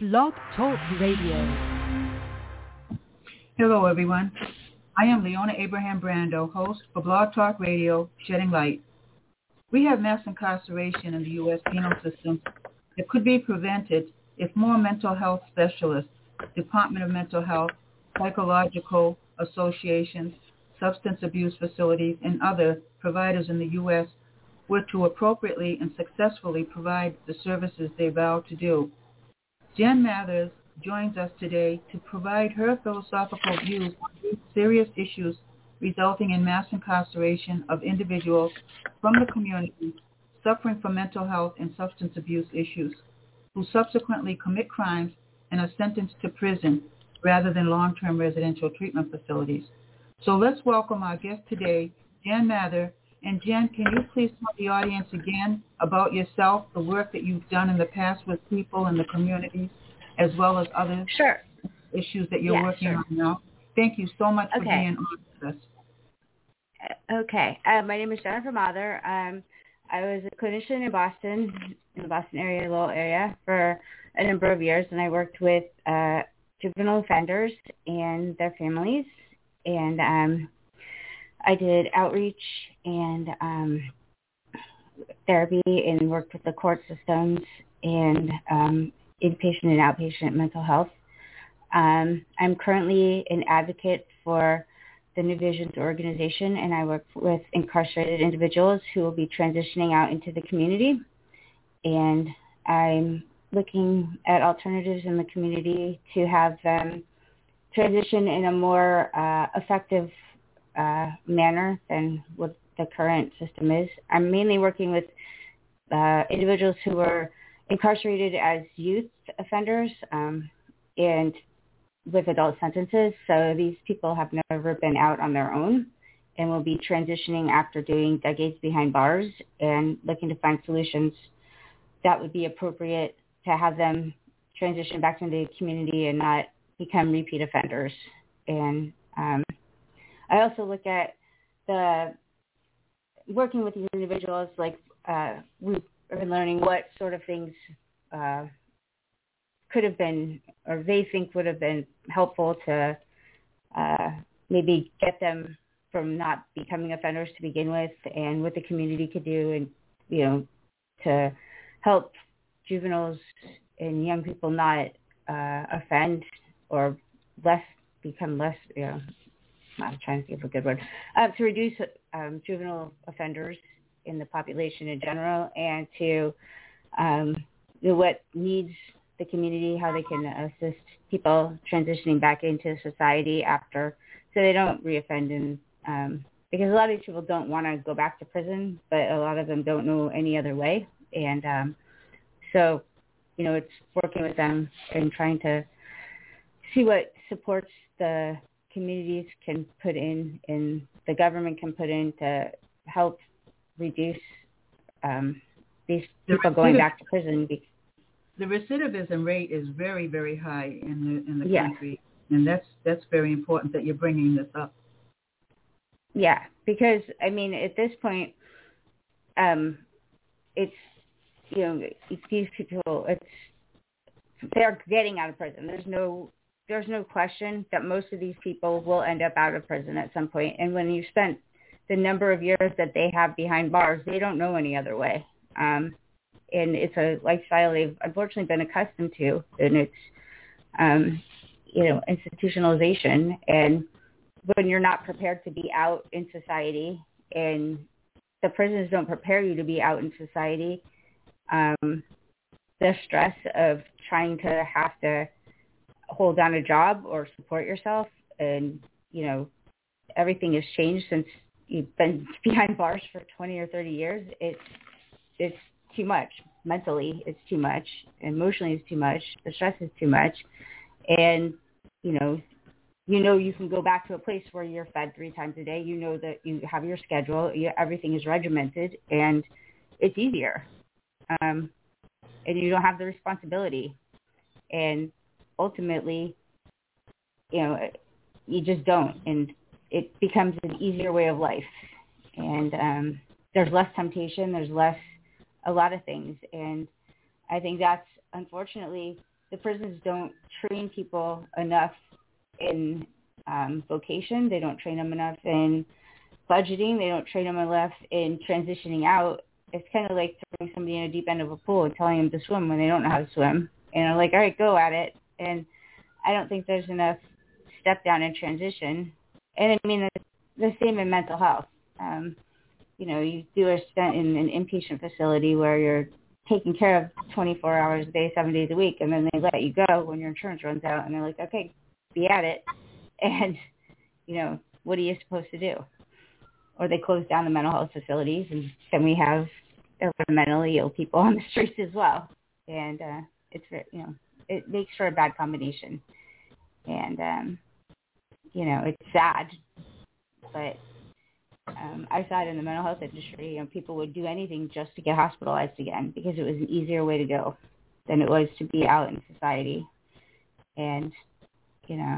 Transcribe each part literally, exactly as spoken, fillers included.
Blog Talk Radio. Hello, everyone. I am Leona Abraham Brando, host for Blog Talk Radio, Shedding Light. We have mass incarceration in the U S penal system that could be prevented if more mental health specialists, Department of Mental Health, psychological associations, substance abuse facilities, and other providers in the U S were to appropriately and successfully provide the services they vow to do. Jan Mathers joins us today to provide her philosophical views on these serious issues resulting in mass incarceration of individuals from the community suffering from mental health and substance abuse issues, who subsequently commit crimes and are sentenced to prison rather than long-term residential treatment facilities. So let's welcome our guest today, Jan Mather. And Jan, can you please tell the audience again about yourself, the work that you've done in the past with people in the communities, as well as other sure. issues that you're yeah, working sure. on now? Thank you so much for okay. being on with us. Okay. Uh, my name is Jennifer Mather. Um, I was a clinician in Boston, in the Boston area, Lowell area, for a number of years, and I worked with uh, juvenile offenders and their families, and um, I did outreach and um, therapy and worked with the court systems and um, inpatient and outpatient mental health. Um, I'm currently an advocate for the New Visions organization, and I work with incarcerated individuals who will be transitioning out into the community. And I'm looking at alternatives in the community to have them transition in a more uh, effective uh, manner than what the current system is. I'm mainly working with uh, individuals who were incarcerated as youth offenders um, and with adult sentences. So these people have never been out on their own and will be transitioning after doing decades behind bars and looking to find solutions that would be appropriate to have them transition back into the community and not become repeat offenders. And um, I also look at the working with these individuals, like uh, we've been learning what sort of things uh, could have been, or they think would have been helpful to uh, maybe get them from not becoming offenders to begin with, and what the community could do, and you know, to help juveniles and young people not uh, offend or less become less, you know, I'm trying to think of a good word, uh, to reduce um, juvenile offenders in the population in general, and to um, you know, what needs the community, how they can assist people transitioning back into society after, so they don't reoffend. And um, because a lot of these people don't want to go back to prison, but a lot of them don't know any other way. And um, so, you know, it's working with them and trying to see what supports the communities can put in and the government can put in to help reduce um, these people going back to prison. The recidivism rate is very, very high in the in the yes. country, and that's that's very important that you're bringing this up. Yeah, because I mean, at this point, um, it's you know, it's these people, it's they're getting out of prison. There's no there's no question that most of these people will end up out of prison at some point. And when you spent the number of years that they have behind bars, they don't know any other way. Um, and it's a lifestyle they've unfortunately been accustomed to, and it's, um, you know, institutionalization. And when you're not prepared to be out in society, and the prisons don't prepare you to be out in society, um, the stress of trying to have to hold down a job or support yourself, and, you know, everything has changed since you've been behind bars for twenty or thirty years. It's, it's too much. Mentally, it's too much. Emotionally, it's too much. The stress is too much. And, you know, you know you can go back to a place where you're fed three times a day. You know that you have your schedule. You, everything is regimented, and it's easier. Um, and you don't have the responsibility. And ultimately, you know, you just don't. And it becomes an easier way of life. And um, there's less temptation. There's less, a lot of things. And I think that's, unfortunately, the prisons don't train people enough in um, vocation. They don't train them enough in budgeting. They don't train them enough in transitioning out. It's kind of like throwing somebody in a deep end of a pool and telling them to swim when they don't know how to swim. And I'm like, all right, go at it. And I don't think there's enough step down and transition. And I mean, it's the same in mental health. Um, you know, you do a stint in an inpatient facility where you're taken care of twenty-four hours a day, seven days a week, and then they let you go when your insurance runs out, and they're like, okay, be at it. And, you know, what are you supposed to do? Or they close down the mental health facilities, and then we have mentally ill people on the streets as well. And uh, it's, you know, it makes for a bad combination. And, um, you know, it's sad, but um, I saw it in the mental health industry. You know, people would do anything just to get hospitalized again because it was an easier way to go than it was to be out in society. And, you know.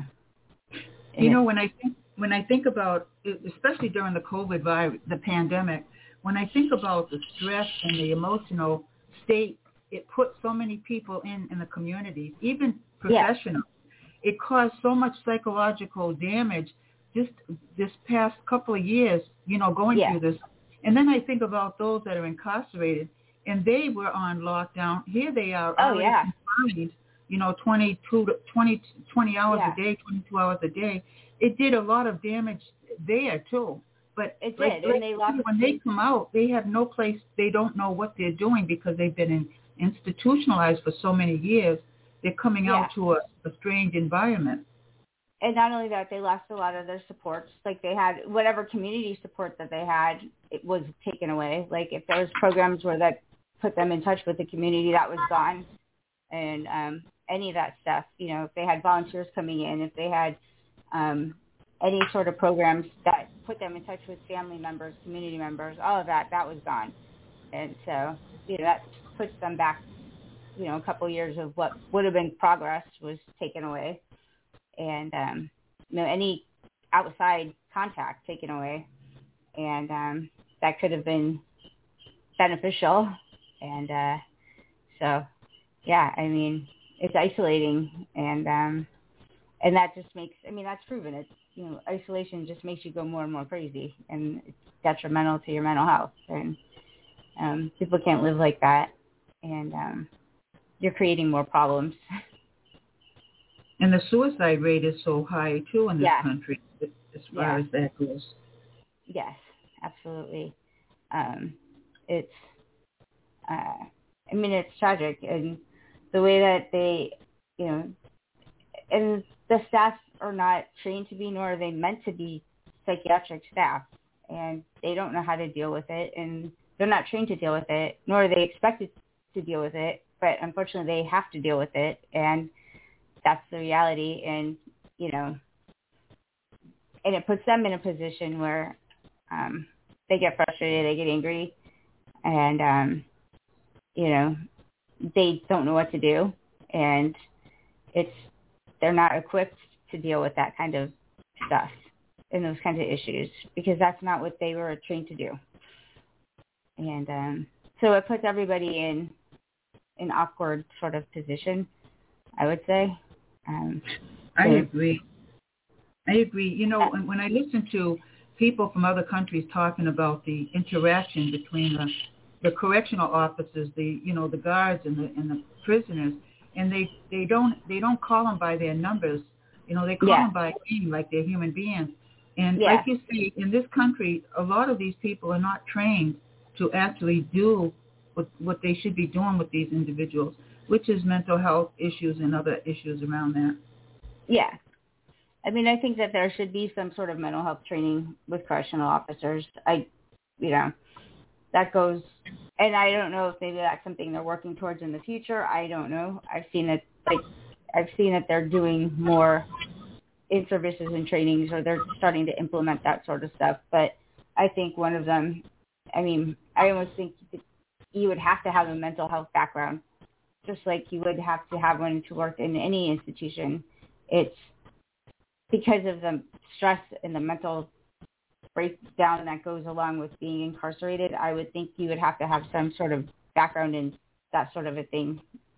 You know, when I think when I think about, especially during the COVID virus, the pandemic, when I think about the stress and the emotional state it put so many people in in the community, even professionals. Yeah. It caused so much psychological damage just this past couple of years, you know, going yeah. through this. And then I think about those that are incarcerated, and they were on lockdown. Here they are oh, already yeah. confined, you know, twenty-two, twenty, twenty hours yeah. a day, twenty-two hours a day. It did a lot of damage there, too. But it like, did, and they lost when they come out, they have no place. They don't know what they're doing because they've been in, institutionalized for so many years. They're coming yeah. out to a, a strange environment. And not only that, they lost a lot of their supports. Like they had whatever community support that they had, it was taken away. Like if there was programs where that put them in touch with the community, that was gone. And um, any of that stuff, you know, if they had volunteers coming in, if they had um, any sort of programs that put them in touch with family members, community members, all of that, that was gone. And so, you know, that puts them back, you know, a couple years of what would have been progress was taken away. And, um, you know, any outside contact taken away. And um, that could have been beneficial. And uh, so, yeah, I mean, it's isolating. And um, and that just makes, I mean, that's proven. It's, you know, isolation just makes you go more and more crazy. And it's detrimental to your mental health. And um, people can't live like that. And um, you're creating more problems. And the suicide rate is so high, too, in this yeah. country, as far yeah. as that goes. Yes, absolutely. Um, it's, uh, I mean, it's tragic. And the way that they, you know, and the staff are not trained to be, nor are they meant to be psychiatric staff. And they don't know how to deal with it. And they're not trained to deal with it, nor are they expected to deal with it. But unfortunately, they have to deal with it. And that's the reality, and, you know, and it puts them in a position where um, they get frustrated, they get angry, and, um, you know, they don't know what to do, and it's, they're not equipped to deal with that kind of stuff and those kinds of issues, because that's not what they were trained to do. And um, so it puts everybody in an awkward sort of position, I would say. Um, I agree. I agree. You know, when, when I listen to people from other countries talking about the interaction between the, the correctional officers, the you know the guards and the and the prisoners, and they, they don't they don't call them by their numbers. You know, they call yeah. them by name like they're human beings. And yeah. like you say, in this country, a lot of these people are not trained to actually do what what they should be doing with these individuals, which is mental health issues and other issues around that. Yeah. I mean, I think that there should be some sort of mental health training with correctional officers. I, you know, that goes, and I don't know if maybe that's something they're working towards in the future. I don't know. I've seen it, like, I've seen that they're doing more in services and trainings, or they're starting to implement that sort of stuff. But I think one of them, I mean, I almost think you would have to have a mental health background, just like you would have to have one to work in any institution. It's because of the stress and the mental breakdown that goes along with being incarcerated. I would think you would have to have some sort of background in that sort of a thing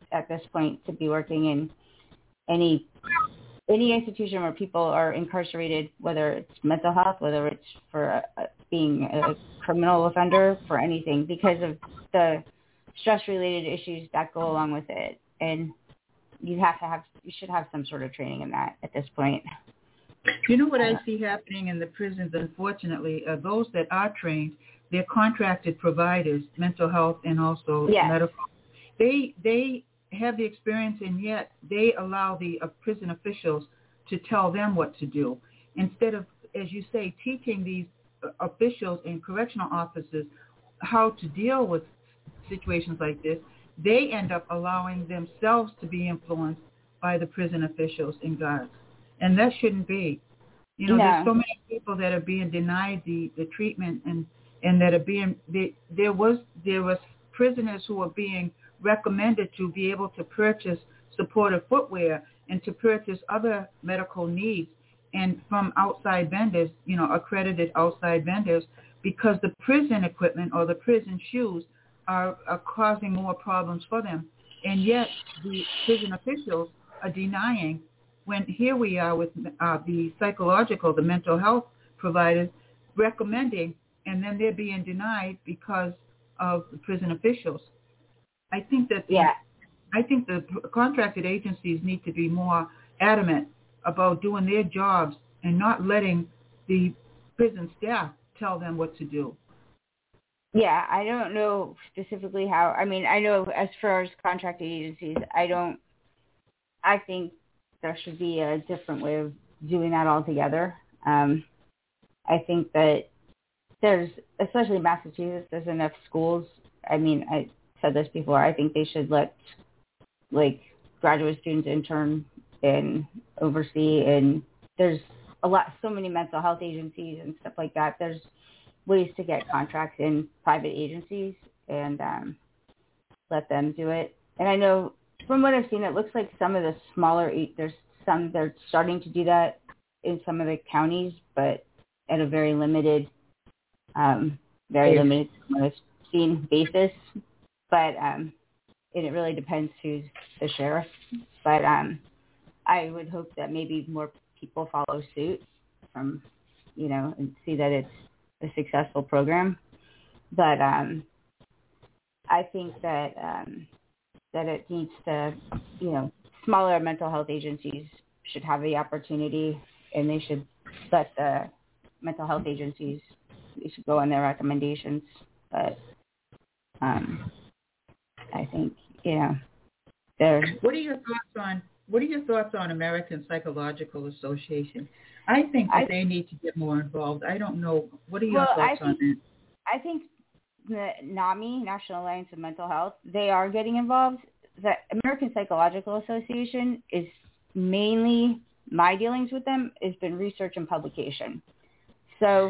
at this point to be working in any any institution where people are incarcerated, whether it's mental health, whether it's for uh, being a criminal offender, for anything, because of the stress-related issues that go along with it. And you have to have, you should have some sort of training in that at this point. You know what I see happening in the prisons, unfortunately, uh, those that are trained, they're contracted providers, mental health and also yes. medical. They they have the experience, and yet they allow the uh, prison officials to tell them what to do. Instead of, as you say, teaching these uh, officials and correctional officers how to deal with situations like this, they end up allowing themselves to be influenced by the prison officials and guards. And that shouldn't be. You know, no. there's so many people that are being denied the, the treatment, and, and that are being, they, there was there was prisoners who were being recommended to be able to purchase supportive footwear and to purchase other medical needs and from outside vendors, you know, accredited outside vendors, because the prison equipment or the prison shoes are, are causing more problems for them. And yet the prison officials are denying, when here we are with uh, the psychological, the mental health providers recommending, and then they're being denied because of the prison officials. I think that the, yeah. I think the contracted agencies need to be more adamant about doing their jobs and not letting the prison staff tell them what to do. Yeah, I don't know specifically how. I mean, I know as far as contracted agencies, I don't. I think there should be a different way of doing that altogether. Um, I think that there's, especially in Massachusetts, there's enough schools. I mean, I said this before. I think they should let like graduate students intern and oversee. And there's a lot, so many mental health agencies and stuff like that. There's ways to get contracts in private agencies and um, let them do it. And I know from what I've seen, it looks like some of the smaller, there's some, they're starting to do that in some of the counties, but at a very limited, um, very yes. limited from what I've seen basis. But um, and it really depends who's the sheriff. But um, I would hope that maybe more people follow suit from, you know, and see that it's a successful program. But um, I think that um, that it needs to, you know, smaller mental health agencies should have the opportunity, and they should let the mental health agencies, they should go on their recommendations. But um, I think, you know, they're... What are your thoughts on What are your thoughts on American Psychological Association? I think that I, they need to get more involved. I don't know. What are your well, thoughts I on think, that? I think the NAMI, National Alliance of Mental Health, they are getting involved. The American Psychological Association is mainly, my dealings with them has been research and publication. So,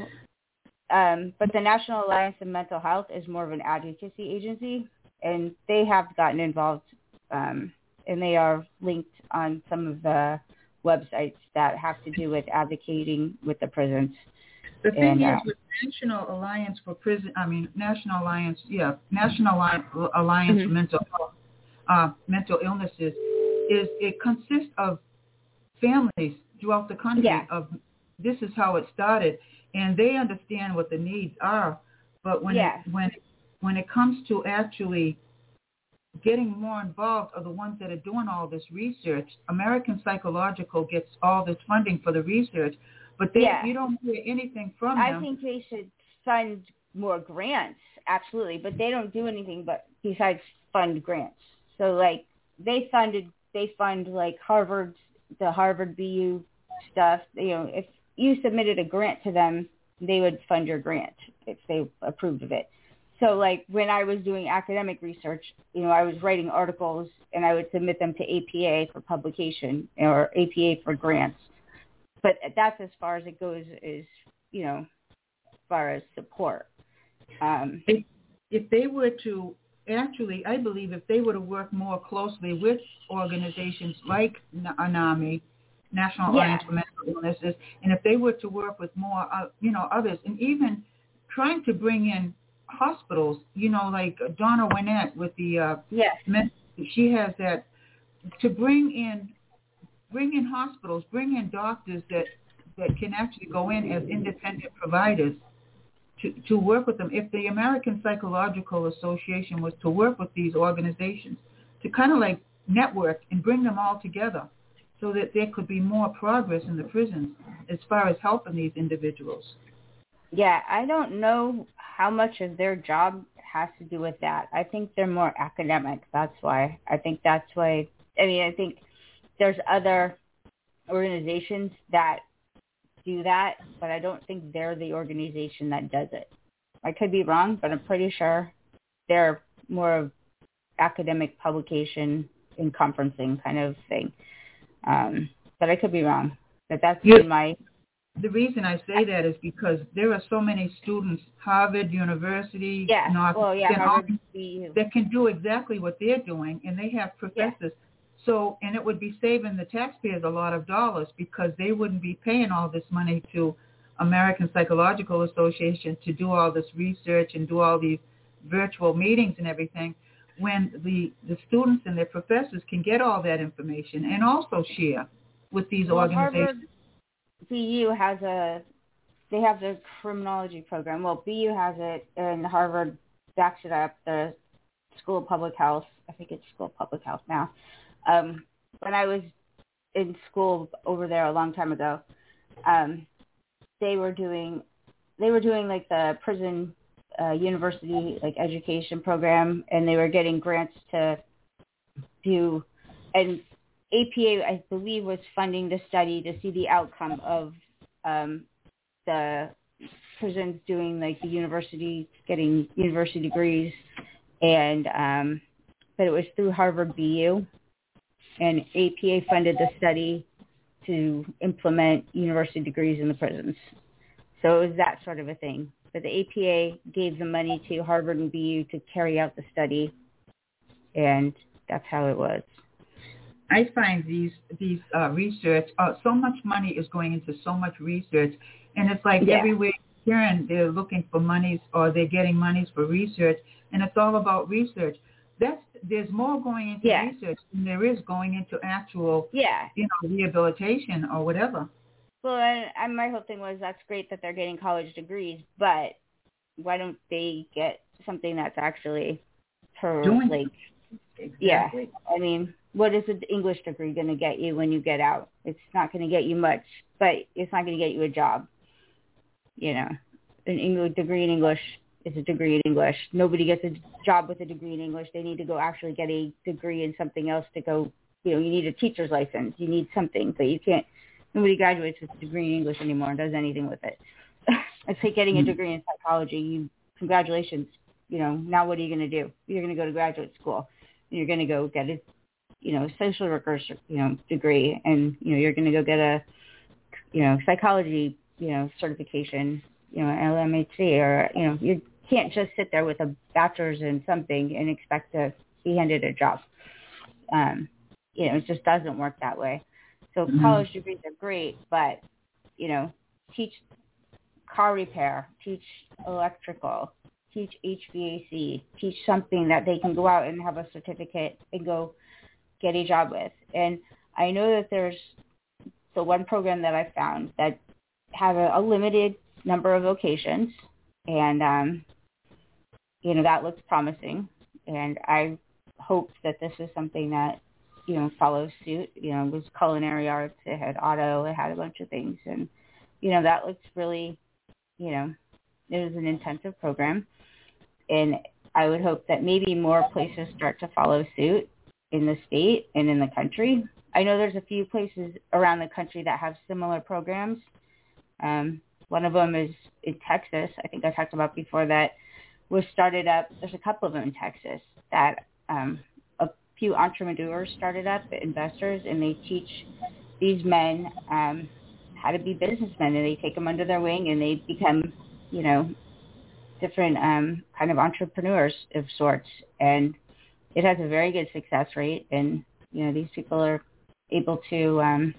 um, but the National Alliance of Mental Health is more of an advocacy agency, and they have gotten involved, um, and they are linked on some of the websites that have to do with advocating with the prisons. The thing and, is, uh, with National Alliance for Prison, I mean, National Alliance, yeah, National Alliance mm-hmm. for Mental Health, uh, mental illnesses, is it consists of families throughout the country. Yeah. Of this is how it started, and they understand what the needs are. But when yeah. it, when when it comes to actually getting more involved, are the ones that are doing all this research. American Psychological gets all this funding for the research, but they yeah. you don't hear anything from I them. I think they should fund more grants, absolutely, but they don't do anything but besides fund grants. So like they funded, they fund like Harvard, the Harvard B U stuff. You know, if you submitted a grant to them, they would fund your grant if they approved of it. So like when I was doing academic research, you know, I was writing articles and I would submit them to A P A for publication or A P A for grants. But that's as far as it goes, is, you know, as far as support. Um, if, if they were to actually, I believe if they were to work more closely with organizations like NAMI, National yeah. Alliance for Mental Illnesses, and if they were to work with more, uh, you know, others, and even trying to bring in hospitals, you know, like Donna Winnett with the uh, yes. men, she has that to bring in bring in hospitals, bring in doctors that, that can actually go in as independent providers to, to work with them. If the American Psychological Association was to work with these organizations to kind of like network and bring them all together so that there could be more progress in the prisons as far as helping these individuals. Yeah, I don't know how much of their job has to do with that. I think they're more academic. That's why. I think that's why. I mean, I think there's other organizations that do that, but I don't think they're the organization that does it. I could be wrong, but I'm pretty sure they're more of academic publication and conferencing kind of thing. Um, but I could be wrong. But that's yeah. my... The reason I say that is because there are so many students, Harvard University, yeah. North, well, yeah, Harvard, that can do exactly what they're doing, and they have professors. Yeah. So, and it would be saving the taxpayers a lot of dollars because they wouldn't be paying all this money to American Psychological Association to do all this research and do all these virtual meetings and everything, when the, the students and their professors can get all that information and also share with these well, organizations. Harvard B U has a, they have the criminology program. Well, B U has it, and Harvard backs it up, the School of Public Health. I think it's School of Public Health now. Um, when I was in school over there a long time ago, um, they were doing, they were doing like the prison uh, university like education program, and they were getting grants to do, and A P A, I believe, was funding the study to see the outcome of um, the prisons doing like the university, getting university degrees, and um, but it was through Harvard B U, and A P A funded the study to implement university degrees in the prisons. So it was that sort of a thing. But the A P A gave the money to Harvard and B U to carry out the study, and that's how it was. I find these these uh, research, uh, so much money is going into so much research, and it's like yeah. everywhere here and they're looking for monies or they're getting monies for research, and it's all about research. That's there's more going into yeah. research than there is going into actual, yeah. you know, rehabilitation or whatever. Well, and, and my whole thing was that's great that they're getting college degrees, but why don't they get something that's actually per Doing like exactly. yeah. I mean, what is an English degree going to get you when you get out? It's not going to get you much, but it's not going to get you a job. You know, an English degree in English is a degree in English. Nobody gets a job with a degree in English. They need to go actually get a degree in something else to go, you know, you need a teacher's license. You need something, but you can't, nobody graduates with a degree in English anymore and does anything with it. It's like getting a degree in psychology. You, congratulations. You know, now what are you going to do? You're going to go to graduate school. You're going to go get a, you know, social worker's, you know, degree, and, you know, you're going to go get a, you know, psychology, you know, certification, you know, L M H C, or, you know, you can't just sit there with a bachelor's in something and expect to be handed a job. Um, you know, it just doesn't work that way. So mm-hmm. college degrees are great, but, you know, teach car repair, teach electrical, teach H V A C, teach something that they can go out and have a certificate and go get a job with. And I know that there's the one program that I found that had a, a limited number of locations, and, um, you know, that looks promising. And I hope that this is something that, you know, follows suit. You know, it was culinary arts, it had auto, it had a bunch of things. And, you know, that looks really, you know, it was an intensive program. And I would hope that maybe more places start to follow suit in the state and in the country. I know there's a few places around the country that have similar programs. Um, one of them is in Texas. I think I talked about before that was started up. There's a couple of them in Texas that um, a few entrepreneurs started up, investors, and they teach these men um, how to be businessmen, and they take them under their wing, and they become, you know, different um, kind of entrepreneurs of sorts. And it has a very good success rate, and, you know, these people are able to um,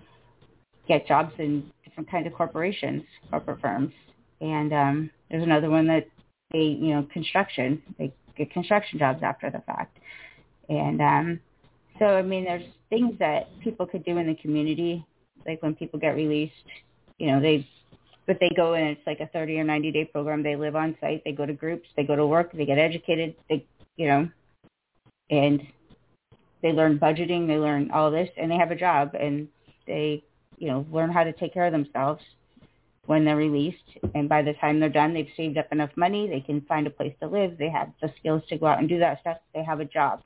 get jobs in different kinds of corporations, corporate firms. And um, there's another one that they, you know, construction, they get construction jobs after the fact. And um, so, I mean, there's things that people could do in the community, like when people get released, you know, they, but they go and it's like a thirty or ninety day program. They live on site, they go to groups, they go to work, they get educated, they, you know, and they learn budgeting, they learn all this, and they have a job, and they, you know, learn how to take care of themselves when they're released. And by the time they're done, they've saved up enough money, they can find a place to live, they have the skills to go out and do that stuff, they have a job.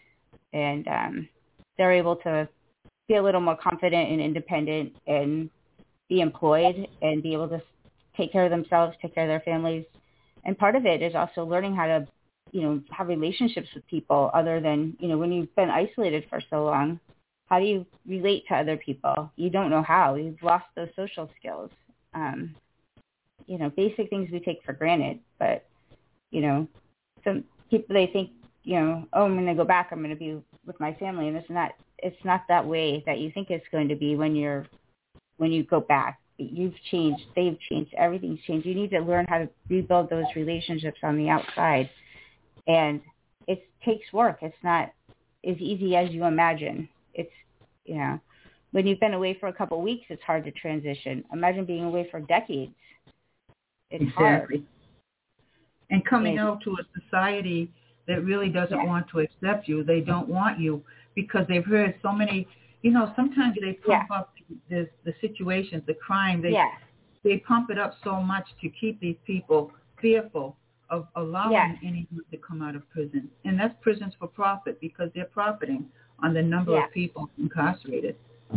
And um, they're able to be a little more confident and independent and be employed and be able to take care of themselves, take care of their families. And part of it is also learning how to, you know, have relationships with people other than, you know, when you've been isolated for so long, how do you relate to other people? You don't know how. You've lost those social skills. Um, you know, basic things we take for granted. But, you know, some people, they think, you know, oh, I'm going to go back, I'm going to be with my family. And it's not, it's not that way that you think it's going to be when you're, when you go back. You've changed, they've changed, everything's changed. You need to learn how to rebuild those relationships on the outside. And it takes work. It's not as easy as you imagine. It's, you know, when you've been away for a couple of weeks, it's hard to transition. Imagine being away for decades. It's exactly. hard. And coming and, out to a society that really doesn't yeah. want to accept you. They don't want you because they've heard so many, you know, sometimes they pump yeah. up the, the situations, the crime. They, yeah. they pump it up so much to keep these people fearful of allowing yes. anyone to come out of prison. And that's prisons for profit because they're profiting on the number yeah. of people incarcerated.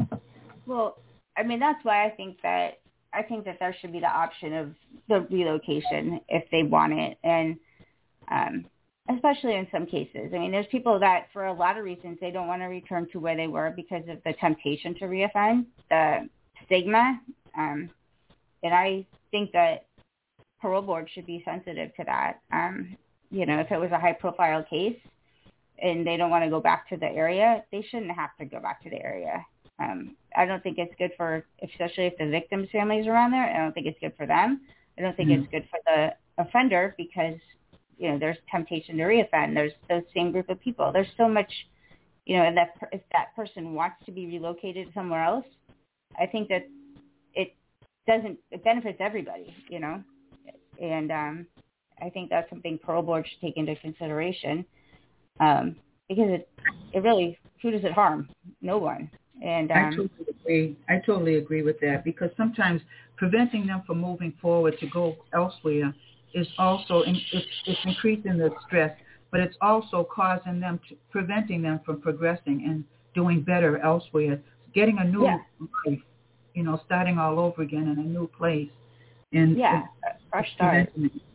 Well, I mean, that's why I think that I think that there should be the option of the relocation if they want it. And um, especially in some cases. I mean, there's people that for a lot of reasons, they don't want to return to where they were because of the temptation to reoffend, the stigma. Um, and I think that parole board should be sensitive to that. Um, you know, if it was a high-profile case and they don't want to go back to the area, they shouldn't have to go back to the area. Um, I don't think it's good for, especially if the victim's families are around there, I don't think it's good for them. I don't think mm-hmm. it's good for the offender because, you know, there's temptation to reoffend. There's those same group of people. There's so much, you know, and that if that person wants to be relocated somewhere else, I think that it doesn't, it benefits everybody, you know. And um, I think that's something parole board should take into consideration um, because it, it really, who does it harm? No one. And um, I totally agree. I totally agree with that because sometimes preventing them from moving forward to go elsewhere is also in, it's, it's increasing the stress, but it's also causing them to preventing them from progressing and doing better elsewhere, getting a new yeah. life, you know, starting all over again in a new place. And yeah, it, fresh start.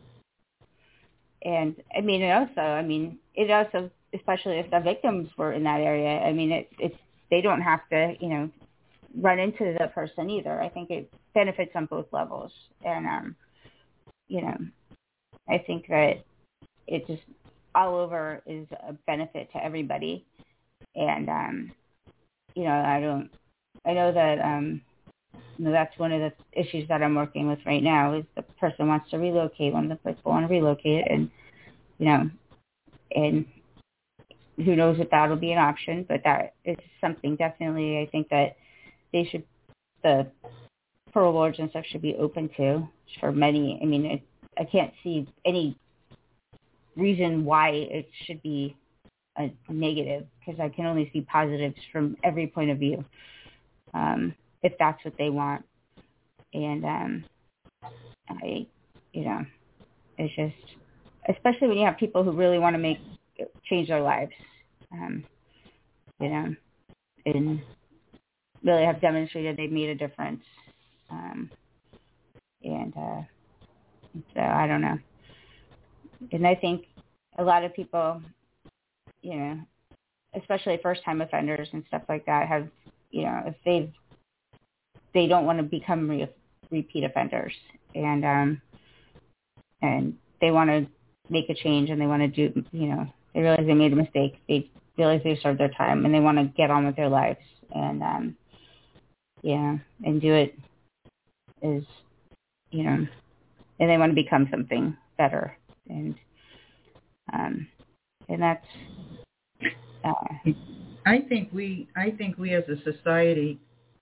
And I mean, it also, I mean, it also, especially if the victims were in that area, I mean, it, it's they don't have to, you know, run into the person either. I think it benefits on both levels. And, um, you know, I think that it just all over is a benefit to everybody. And, um, you know, I don't, I know that, um, you know, that's one of the issues that I'm working with right now is the person wants to relocate, one of the people want to relocate and, you know, and who knows if that'll be an option, but that is something definitely I think that they should, the parole boards and stuff should be open to for many. I mean, it, I can't see any reason why it should be a negative because I can only see positives from every point of view um, if that's what they want. And um, I, you know, it's just, especially when you have people who really want to make, change their lives. Um, you know, and really have demonstrated they've made a difference. Um, and uh, so I don't know. And I think a lot of people, you know, especially first-time offenders and stuff like that, have, you know, if they've, they don't want to become re- repeat offenders, and um, and they want to make a change, and they want to do, you know, they realize they made a mistake. They realize they served their time, and they want to get on with their lives, and um, yeah, and do it is, you know, and they want to become something better, and um, and that's Uh, I think we, I think we as a society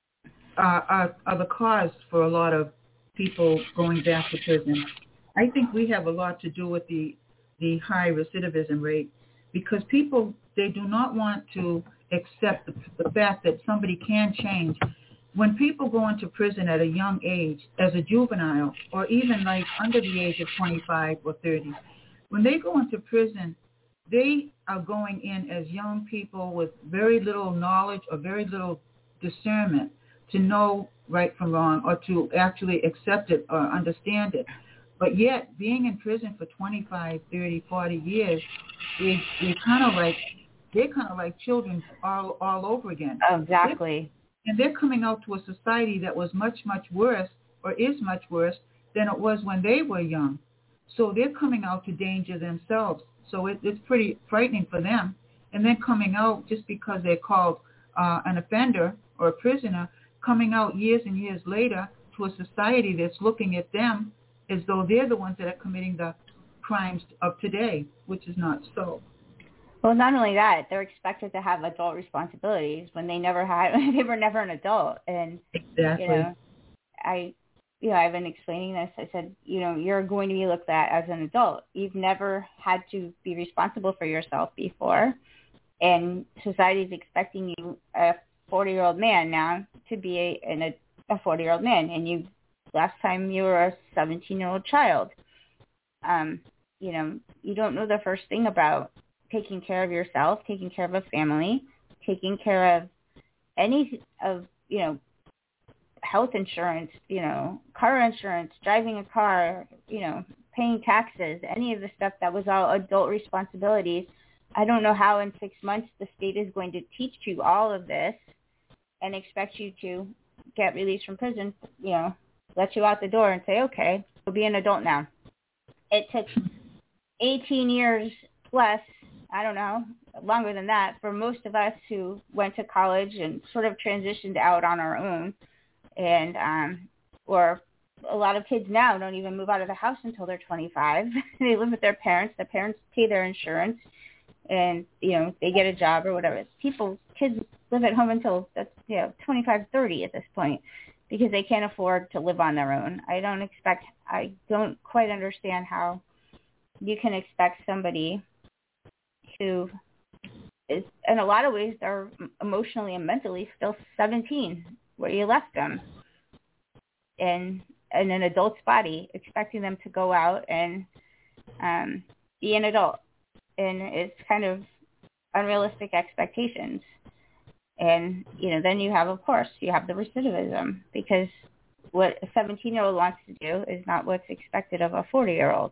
uh, are, are the cause for a lot of people going back to prison. I think we have a lot to do with the the high recidivism rate because people, they do not want to accept the, the fact that somebody can change. When people go into prison at a young age as a juvenile or even like under the age of twenty-five or thirty, when they go into prison, they are going in as young people with very little knowledge or very little discernment to know right from wrong or to actually accept it or understand it. But yet, being in prison for twenty-five, thirty, forty years, they, they kind of like, they're kind of like children all, all over again. exactly. They're, and they're coming out to a society that was much, much worse or is much worse than it was when they were young. So they're coming out to danger themselves. So it, it's pretty frightening for them. And then coming out just because they're called uh, an offender or a prisoner, coming out years and years later to a society that's looking at them as though they're the ones that are committing the crimes of today, which is not so. Well, not only that, they're expected to have adult responsibilities when they never had, they were never an adult. And, exactly. you know, I, you know, I've been explaining this. I said, you know, you're going to be looked at as an adult. You've never had to be responsible for yourself before. And society is expecting you, a forty-year-old man now, to be a, an, a forty-year-old man. And you, last time you were a seventeen-year-old child. Um, you know, you don't know the first thing about taking care of yourself, taking care of a family, taking care of any of, you know, health insurance, you know, car insurance, driving a car, you know, paying taxes, any of the stuff that was all adult responsibilities. I don't know how in six months the state is going to teach you all of this and expect you to get released from prison, you know, let you out the door and say, okay, you'll be an adult now. It took eighteen years plus, I don't know, longer than that, for most of us who went to college and sort of transitioned out on our own. And, um, or a lot of kids now don't even move out of the house until they're twenty-five. They live with their parents. The parents pay their insurance and, you know, they get a job or whatever. People, kids live at home until, that's, you know, twenty-five, thirty at this point because they can't afford to live on their own. I don't expect, I don't quite understand how you can expect somebody who is, in a lot of ways, they're emotionally and mentally still seventeen, where you left them, in, in an adult's body, expecting them to go out and um, be an adult. And it's kind of unrealistic expectations. And, you know, then you have, of course, you have the recidivism, because what a seventeen-year-old wants to do is not what's expected of a forty-year-old.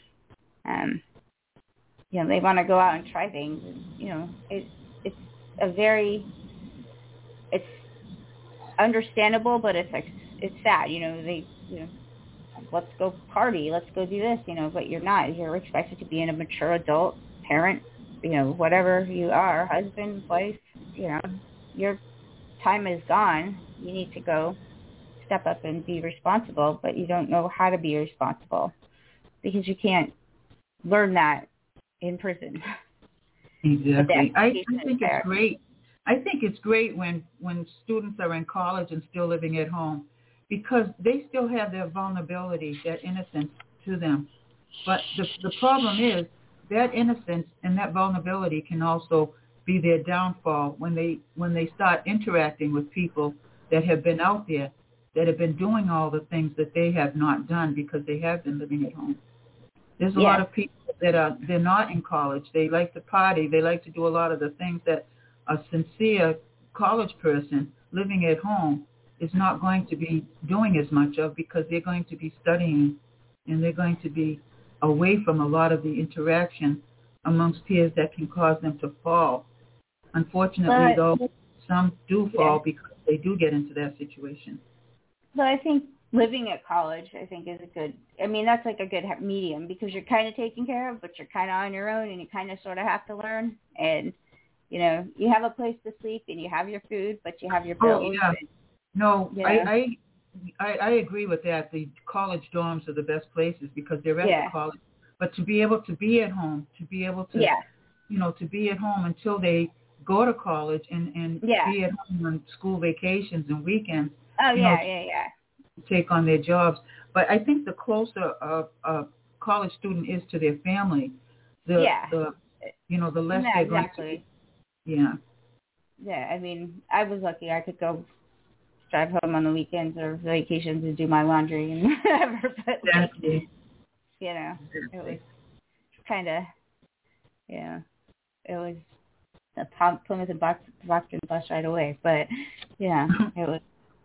Um, you know, they want to go out and try things. You know, it, it's a very, it's understandable, but it's like, it's sad. You know, they, you know, let's go party, let's go do this, you know, but you're not. You're expected to be a mature adult, parent, you know, whatever you are, husband, wife, you know, your time is gone. You need to go step up and be responsible, but you don't know how to be responsible because you can't learn that in prison. Exactly. I, I think it's great. I think it's great when, when students are in college and still living at home because they still have their vulnerability, that innocence to them. But the, the problem is that innocence and that vulnerability can also be their downfall when they when they start interacting with people that have been out there, that have been doing all the things that they have not done because they have been living at home. There's a yeah. lot of people that are, they're not in college. They like to party. They like to do a lot of the things that a sincere college person living at home is not going to be doing as much of because they're going to be studying and they're going to be away from a lot of the interaction amongst peers that can cause them to fall. Unfortunately, but, though, some do fall yeah. because they do get into that situation. But I think living at college, I think, is a good, I mean, that's like a good medium because you're kind of taken care of, but you're kind of on your own and you kind of sort of have to learn. And, you know, you have a place to sleep and you have your food, but you have your bills. Oh, yeah. And, no, you know. I, I, I agree with that. The college dorms are the best places because they're at yeah. the college. But to be able to be at home, to be able to yeah. you know, to be at home until they go to college and, and yeah. be at home on school vacations and weekends. Oh, you yeah, know, yeah, yeah. take on their jobs. But I think the closer a, a college student is to their family, the, yeah. the you know, the less yeah, they're exactly. going to. Yeah. Yeah, I mean, I was lucky. I could go drive home on the weekends or vacations and do my laundry and whatever. But Exactly. like, you know, it was kind of, yeah, it was a Plymouth and Boston bus right away. But yeah, it was,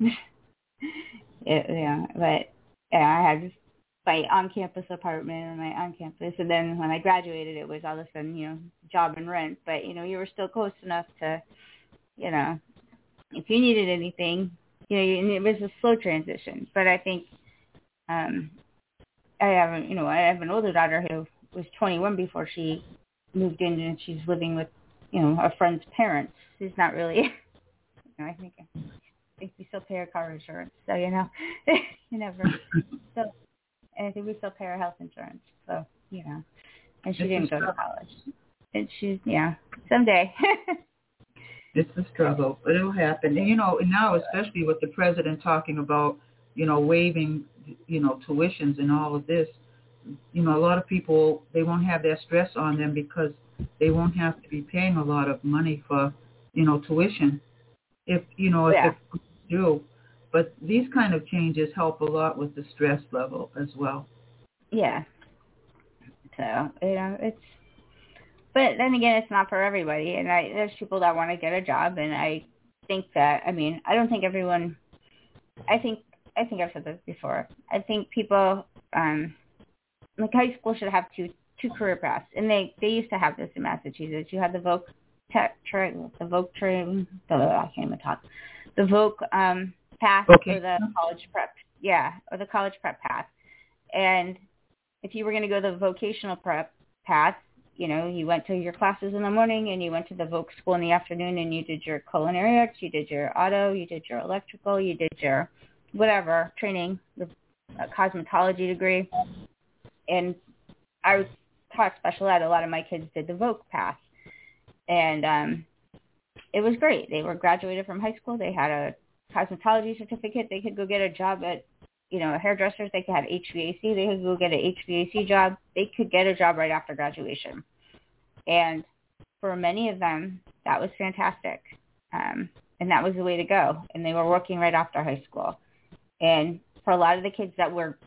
it, yeah. But yeah, I had my on-campus apartment and my on-campus, and then when I graduated, it was all of a sudden, you know, job and rent. But you know, you were still close enough to, you know, if you needed anything, you know, and it was a slow transition. But I think um, I have, a, you know, I have an older daughter who was twenty-one before she moved in, and she's living with, you know, a friend's parents. She's not really, you know, I think, I think we still pay our car insurance, so you know, you never. So, and I think we still pay our health insurance, so you know, and she it's didn't go to college. And she's, yeah, someday. It's a struggle, but it'll happen. And, you know, now especially with the president talking about, you know, waiving, you know, tuitions and all of this, you know, a lot of people, they won't have that stress on them because they won't have to be paying a lot of money for, you know, tuition if, you know, if yeah. it's due. But these kind of changes help a lot with the stress level as well. Yeah. So, you know, it's, but then again, it's not for everybody. And I, there's people that want to get a job. And I think that, I mean, I don't think everyone, I think, I think I've said this before. I think people, um, like high school should have two, two career paths. And they, they used to have this in Massachusetts. You had the voc, tech, tra, the voc train, I can't even talk. The voc, um, path okay. or the college prep. Yeah. Or the college prep path. And if you were going to go the vocational prep path, you know, you went to your classes in the morning and you went to the voc school in the afternoon and you did your culinary arts, you did your auto, you did your electrical, you did your whatever training, the cosmetology degree. And I was taught special ed. A lot of my kids did the voc path. And um, it was great. They were graduated from high school. They had a cosmetology certificate. They could go get a job at, you know, hairdressers. They could have H V A C. They could go get an H V A C job. They could get a job right after graduation. And for many of them, that was fantastic. Um, and that was the way to go. And they were working right after high school. And for a lot of the kids that were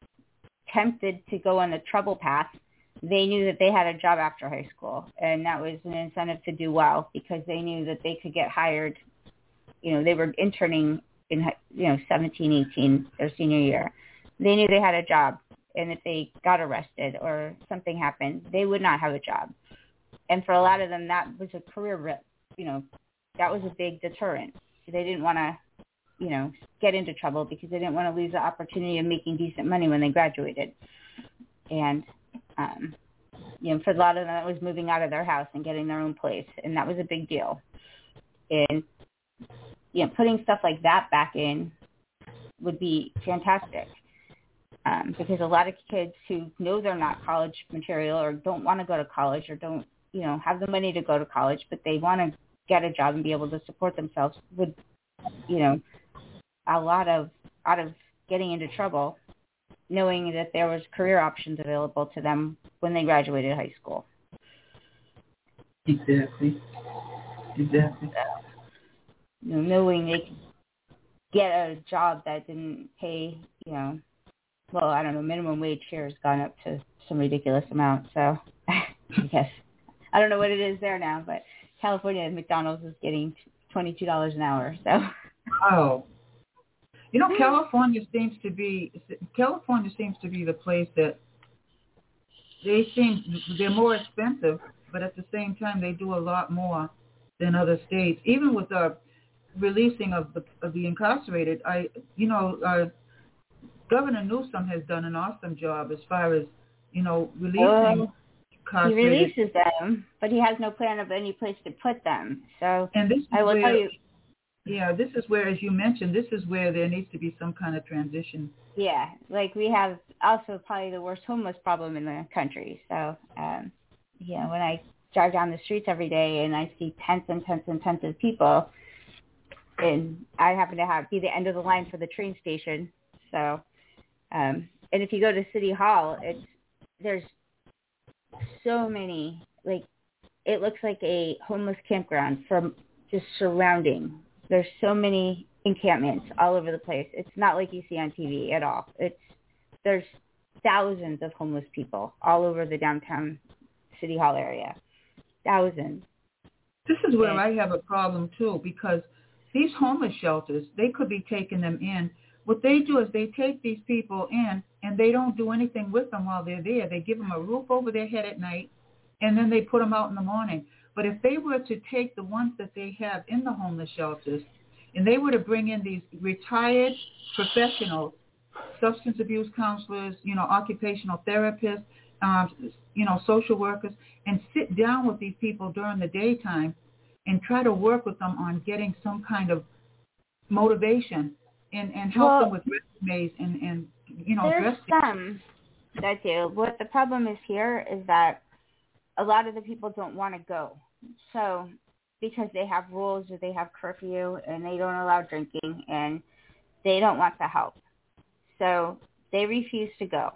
tempted to go on the trouble path, they knew that they had a job after high school. And that was an incentive to do well because they knew that they could get hired. You know, they were interning in, you know, seventeen, eighteen, their senior year. They knew they had a job. And if they got arrested or something happened, they would not have a job. And for a lot of them, that was a career rip. You know, that was a big deterrent. They didn't want to, you know, get into trouble because they didn't want to lose the opportunity of making decent money when they graduated. And, um, you know, for a lot of them, it was moving out of their house and getting their own place. And that was a big deal. And, you know, putting stuff like that back in would be fantastic. Um, because a lot of kids who know they're not college material or don't want to go to college or don't, you know, have the money to go to college, but they want to get a job and be able to support themselves would, you know, a lot of, out of getting into trouble, knowing that there was career options available to them when they graduated high school. Exactly. Exactly. So, you know, knowing they could get a job that didn't pay, you know, well, I don't know, minimum wage here has gone up to some ridiculous amount. So I guess, I don't know what it is there now, but California, McDonald's is getting twenty-two dollars an hour. So. Wow. You know, California seems to be, California seems to be the place that they seem, they're more expensive, but at the same time, they do a lot more than other states. Even with the releasing of the, of the incarcerated, I, you know, uh, Governor Newsom has done an awesome job as far as, you know, releasing oh, incarcerated. He releases them, but he has no plan of any place to put them. So and this is I will where, tell you. Yeah, this is where, as you mentioned, this is where there needs to be some kind of transition. Yeah, like we have also probably the worst homeless problem in the country. So, um, you know, when I drive down the streets every day and I see tents and tents and tents of people. And I happen to have be the end of the line for the train station. So, um, and if you go to City Hall, it's there's so many, like, it looks like a homeless campground from just surrounding. There's so many encampments all over the place. It's not like you see on T V at all. It's there's thousands of homeless people all over the downtown City Hall area. Thousands. This is where I have a problem too, because these homeless shelters, they could be taking them in. What they do is they take these people in and they don't do anything with them while they're there. They give them a roof over their head at night and then they put them out in the morning. But if they were to take the ones that they have in the homeless shelters and they were to bring in these retired professionals, substance abuse counselors, you know, occupational therapists, um, you know, social workers, and sit down with these people during the daytime and try to work with them on getting some kind of motivation and, and help well, them with resumes and, and you know, there's dressing. some that do. What the problem is here is that a lot of the people don't want to go. So because they have rules or they have curfew and they don't allow drinking and they don't want the help. So they refuse to go.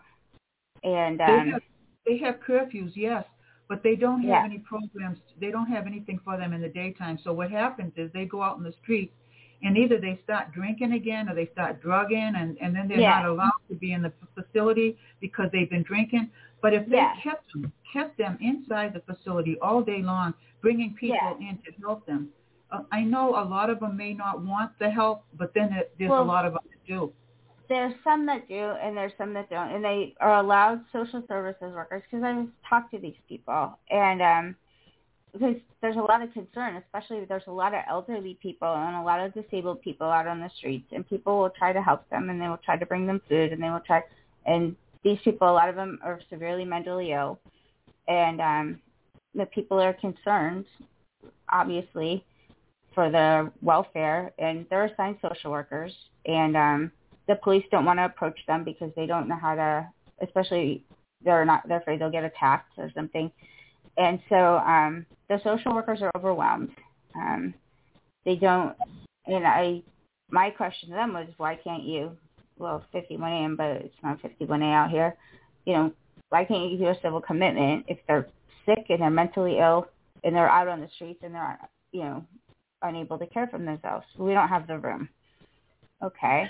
And um, they, have, they have curfews, yes, but they don't have yeah. any programs. They don't have anything for them in the daytime. So what happens is they go out in the streets and either they start drinking again or they start drugging and, and then they're yeah. not allowed to be in the facility because they've been drinking. But if they yeah. kept them, kept them inside the facility all day long, bringing people yeah. in to help them, uh, I know a lot of them may not want the help, but then there's well, a lot of them that do. There's some that do, and there's some that don't, and they are allowed social services workers because I talk to these people, and um, because there's a lot of concern, especially there's a lot of elderly people and a lot of disabled people out on the streets, and people will try to help them, and they will try to bring them food, and they will try, and these people, a lot of them are severely mentally ill, and um, the people are concerned, obviously, for their welfare, and they're assigned social workers, and um, the police don't want to approach them because they don't know how to, especially they're not, they're afraid they'll get attacked or something. And so um, the social workers are overwhelmed. Um, they don't, and I, my question to them was, why can't you, well, fifty-one a.m., but it's not fifty-one a.m. out here, you know, why can't you do a civil commitment if they're sick and they're mentally ill and they're out on the streets and they're, you know, unable to care for themselves? We don't have the room. Okay.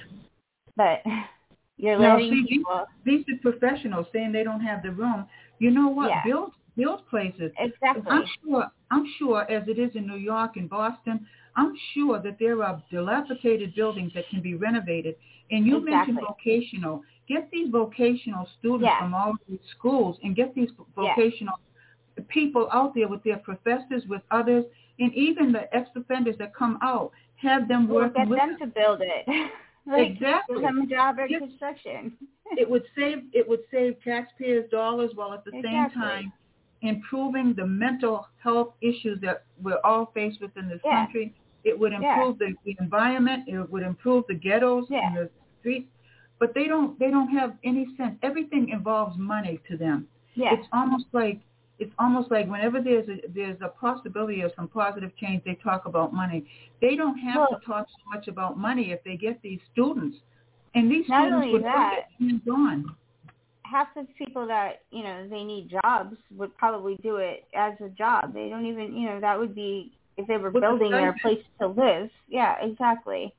But you're now, letting see, people... These, these are professionals saying they don't have the room. You know what? Yeah. Build build places. Exactly. I'm sure, I'm sure, as it is in New York and Boston, I'm sure that there are dilapidated buildings that can be renovated. And you exactly. mentioned vocational. Get these vocational students yeah. from all of these schools and get these vocational yeah. people out there with their professors, with others, and even the ex-offenders that come out, have them we'll working get with them to build it. Like, exactly. give them a job or Yes. construction. It would save it would save taxpayers dollars while at the exactly. same time improving the mental health issues that we're all faced with in this yeah. country. It would improve yeah. the, the environment. It would improve the ghettos yeah. and the streets. But they don't they don't have any sense. Everything involves money to them. Yeah. It's almost like It's almost like whenever there's a, there's a possibility of some positive change, they talk about money. They don't have well, to talk so much about money if they get these students. And these not students only would that, hands on. Half the people that, you know, they need jobs would probably do it as a job. They don't even, you know, that would be if they were With building the their place to live. Yeah, exactly.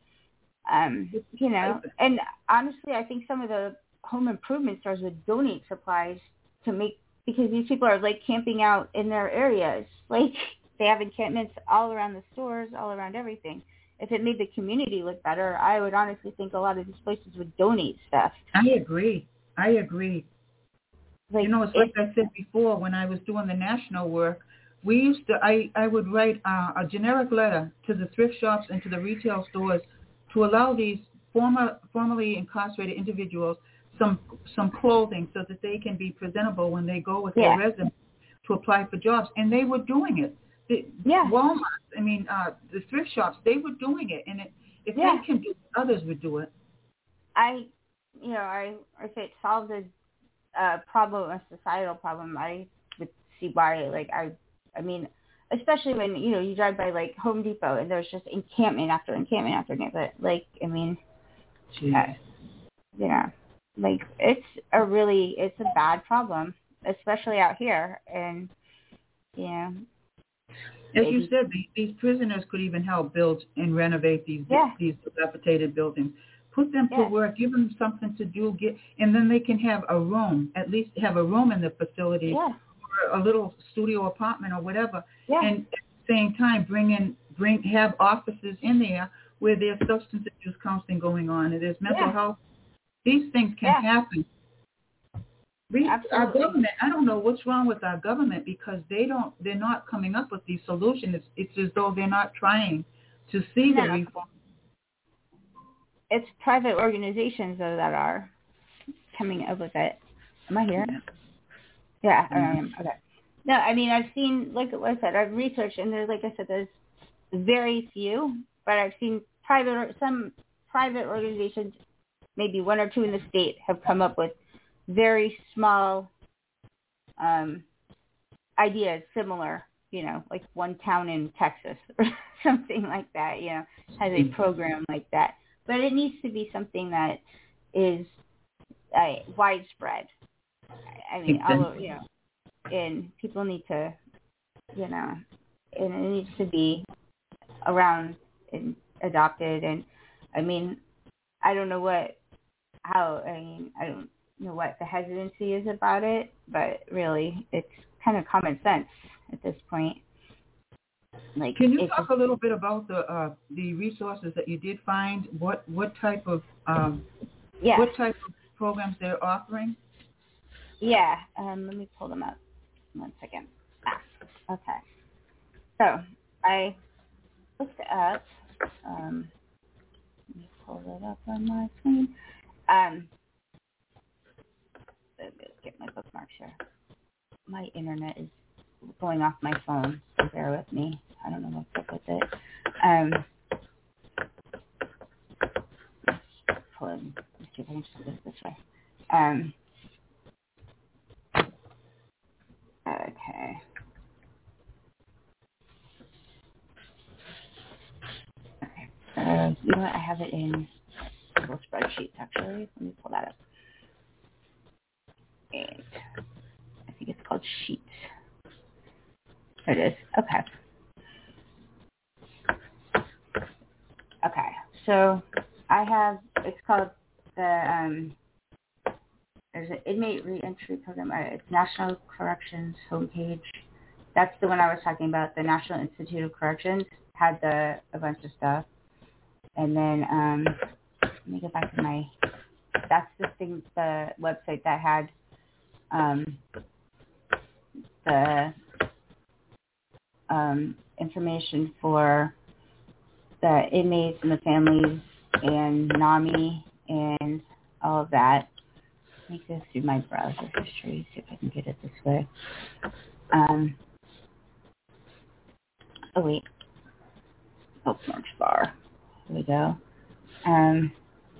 Um, you know, and honestly, I think some of the home improvement stores would donate supplies to make, because these people are like camping out in their areas. Like they have encampments all around the stores, all around everything. If it made the community look better, I would honestly think a lot of these places would donate stuff. I agree. I agree. Like, you know, it's like I said before, when I was doing the national work, we used to, I, I would write uh, a generic letter to the thrift shops and to the retail stores to allow these former, formerly incarcerated individuals some some clothing so that they can be presentable when they go with yeah. their resume to apply for jobs. And they were doing it. The, yeah. Walmart, I mean, uh, the thrift shops, they were doing it. And it, if yeah. they can do it, others would do it. I, you know, I, if it solves a, a problem, a societal problem, I would see why, like, I I mean, especially when, you know, you drive by, like, Home Depot and there's just encampment after encampment after encampment. Like, I mean, uh, you know, like, it's a really, it's a bad problem, especially out here. And, you know. As you said, these prisoners could even help build and renovate these yeah. these dilapidated buildings. Put them to yeah. work. Give them something to do. Get, and then they can have a room, at least have a room in the facility, yeah. or a little studio apartment or whatever. Yeah. And at the same time, bring in, bring have offices in there where there's substance abuse counseling going on, and there's mental yeah. health. These things can yeah. happen. We, our government, I don't know what's wrong with our government, because they don't, they're not coming up with these solutions. It's, it's as though they're not trying to see no. the reform. It's private organizations, though, that are coming up with it. Am I here? Yeah, I am. Okay. No, I mean, I've seen, like I said, I've researched, and there's, like I said, there's very few, but I've seen private, some private organizations, maybe one or two in the state, have come up with very small um, ideas, similar, you know, like one town in Texas or something like that, you know, has a program like that. But it needs to be something that is uh, widespread. I mean, all over, you know, and people need to, you know, and it needs to be around and adopted. And I mean, I don't know what, how, I mean, I don't know what the hesitancy is about it, but really, it's kind of common sense at this point. Like, can you talk just, a little bit about the uh, the resources that you did find? What what type of um, yeah. what type of programs they're offering? Yeah, um, let me pull them up. One second. Ah, okay. So I looked up. Um, let me pull it up on my screen. Um, let's get my bookmarks here. My internet is going off my phone, so bear with me. I don't know what's up with it. Um, let's pull it. Let's see if I can just do it this way. Um, okay. Okay. Uh, you know what? I have it in Google Spreadsheets, actually. Let me pull that up. And I think it's called Sheets. There it is. Okay. Okay. So I have, it's called the, um, there's an inmate reentry program. It's National Corrections homepage. That's the one I was talking about. The National Institute of Corrections had the a bunch of stuff. And then um, let me get back to my, that's the thing, the website that had um, the um, information for the inmates and the families and NAMI and all of that. Let me go through my browser history, see if I can get it this way. Um, oh, wait. Bookmarks bar. Here we go. Um,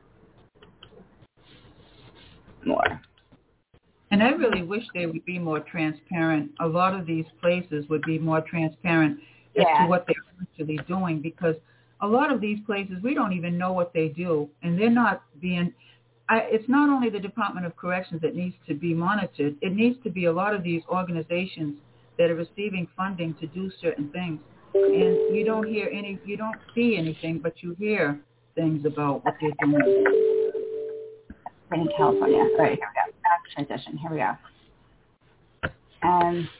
more. And I really wish they would be more transparent. A lot of these places would be more transparent as yeah. to what they're actually doing, because a lot of these places, we don't even know what they do, and they're not being... I, it's not only the Department of Corrections that needs to be monitored. It needs to be a lot of these organizations that are receiving funding to do certain things. And you don't hear any, you don't see anything, but you hear things about what they're doing. In California. All right, here we go. Back transition. Here we go. Um,